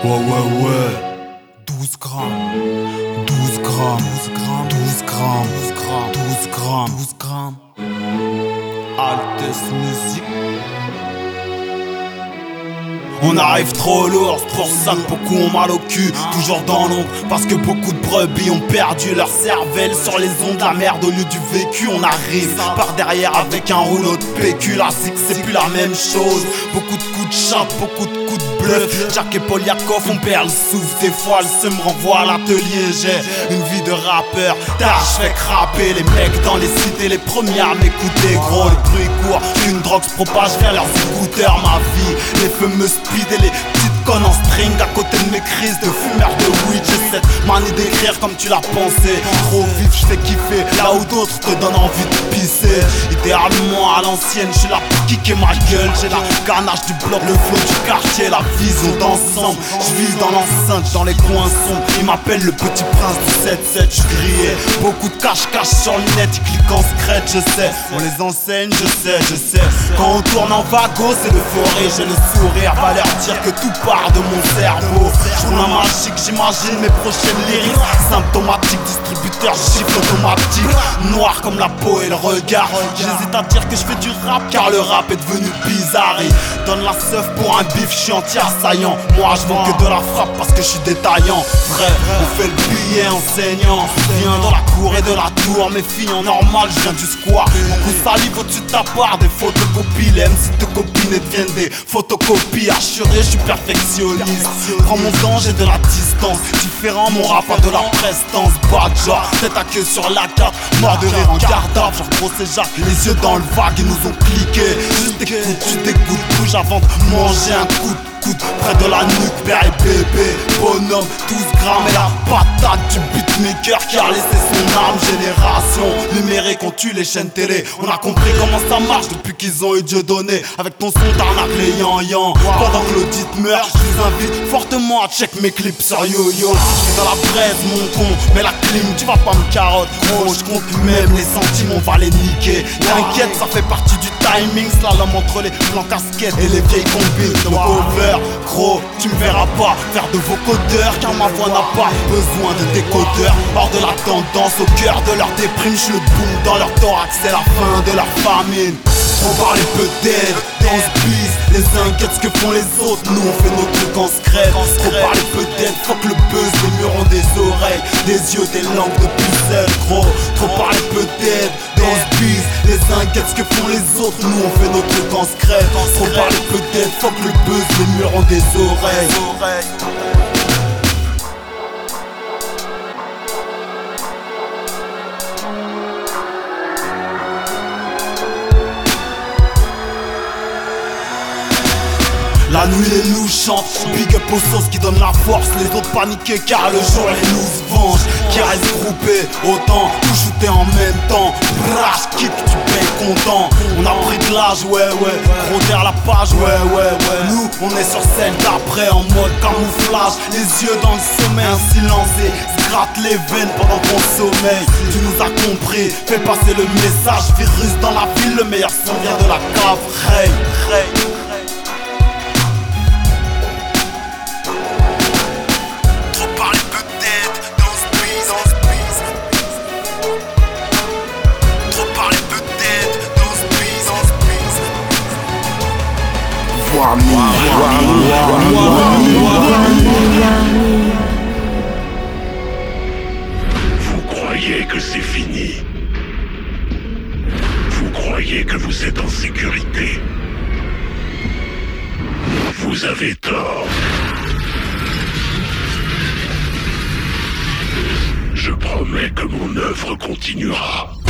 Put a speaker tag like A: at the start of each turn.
A: Ouais. 12 grammes, 12 grammes, 12 grammes, 12 grammes, 12 grammes, 12 grammes, 12 grammes. Altes musique. On arrive trop lourd, c'est pour ça que beaucoup ont mal au cul. Toujours dans l'ombre, parce que beaucoup de brebis ont perdu leur cervelle sur les ondes de la merde. Au lieu du vécu, on arrive par derrière avec un rouleau de PQ. La zig, c'est plus la même chose. Beaucoup de coups de chat, beaucoup de coups de bluff. Jack et Poliakov, on perd le souffle. Des fois, le seum me renvoie à l'atelier. J'ai une vie de rappeur, tard je fais craper les mecs dans les cités, les premiers à m'écouter. Gros, les bruits courts, une drogue se propage vers leurs écouteurs. Ma vie, les fameux et les petites connes en string à côté de mes crises de fumeur de weed. J'ai cette manie d'écrire comme tu l'as pensé. Trop vif, je fais kiffer là où d'autres te donnent envie de pisser. Idéalement à l'ancienne, je suis là pour kicker ma gueule. J'ai la ganache du bloc, le flow du quartier, la vision d'ensemble. Je vis dans l'enceinte, dans les coins sombres. Ils m'appellent le petit prince du 7-7, je grillé. Beaucoup de cache-cache sur le net, ils cliquent en secret, je sais. On les enseigne, je sais. Quand on tourne en vago, c'est l'euphorie, j'ai le sourire. Va leur dire que tout part de mon cerveau. J'roule un magique, j'imagine mes prochaines lyrics. Symptomatique, distributeur, chiffre automatique. Noir comme la peau et le regard. J'hésite à dire que je fais du rap, car le rap est devenu bizarre. Il donne la seuf pour un bif, je suis anti-assaillant. Moi je vends que de la frappe parce que je suis détaillant. Vrai, on fait le billet enseignant. Viens dans la cour et de la tour. Mes filles en normal, je viens du square. Beaucoup salive au-dessus de ta part, des photocopies. Les MC de copines deviennent des photocopies. Assuré, je suis perfectionniste. Prends mon temps, j'ai de la distance. Différent, mon rap a de la prestance. Badja, tête à queue sur la carte. Mort de rire en garde-à-vue, genre gros c'est Jacques. Les yeux dans le vague, ils nous ont cliqué. Juste écoute, tu dégoûtes, bouge avant de manger un coup de coude près de la nuque, père et bébé. Bonhomme, 12 grammes et la patate du beatmaker qui a laissé son âme. Génération numérique, on tue les chaînes télé. On a compris comment ça marche depuis qu'ils ont eu Dieu donné. Avec ton son d'arnaque les yan-yan. Pendant que l'audit meurt, je vous invite fortement à check mes clips sur YoYo. Je suis dans la braise mon con, mais la clim, tu vas pas me carotte. Gros, je compte même les centimes, on va les niquer. T'inquiète, ça fait partie du timing. Slalom entre les plans casquettes et les vieilles combines de cover. Gros, tu me verras pas faire de vocodeurs, car ma voix n'a pas besoin de décodeur. Hors de la tendance, au cœur de leur déprime, je le boom dans leur thorax, c'est la fin de leur famine. On parle peu d'aide, dans ce bis, les inquiètes ce que font les autres, nous on fait nos trucs en secret. Trop parler peu d'aide, fuck le buzz, les murs ont des oreilles, des yeux, des langues de pucelle. Gros, trop parler peu d'aide, dans ce bis, les inquiètes ce que font les autres, nous on fait nos trucs en secret. Trop parler peu d'aide, fuck le buzz, les murs ont des oreilles. La nuit les loups chantent, big up aux sauces qui donnent la force. Les autres paniqués car le jour les loups se vengent. Qui restent groupés, autant tout shooter en même temps. Brash, kick, tu payes content. On a pris de l'âge, ouais gros derrière la page, ouais Nous on est sur celle d'après en mode camouflage. Les yeux dans le sommeil, un silence et se gratte les veines pendant qu'on sommeille. Tu nous as compris, fais passer le message. Virus dans la ville, le meilleur son vient de la cave. Ray.
B: Vous croyez que c'est fini? Vous croyez que vous êtes en sécurité? Vous avez tort. Je promets que mon œuvre continuera.